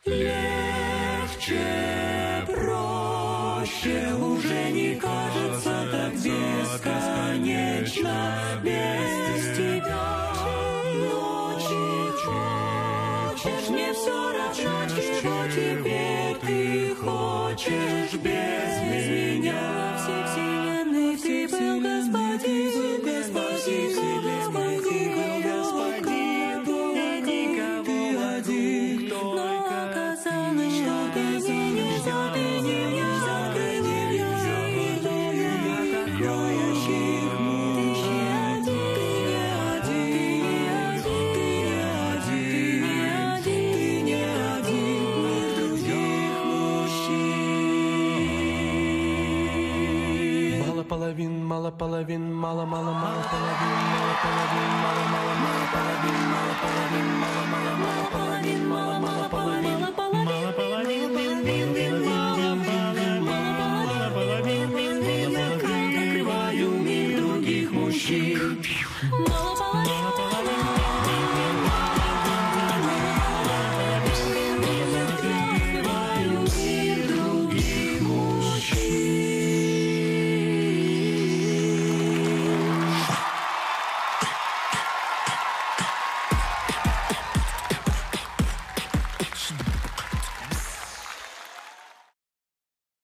Легче, проще, уже не кажется так бесконечно без тебя. Ночи хочешь, мне все равно, чего теперь ты хочешь без меня. Все вселенной ты был господин, господин, мало половин, мало половин, мало половин, мало половин, мало половин, мало половин, мало половин, накрываю мир других мужчин.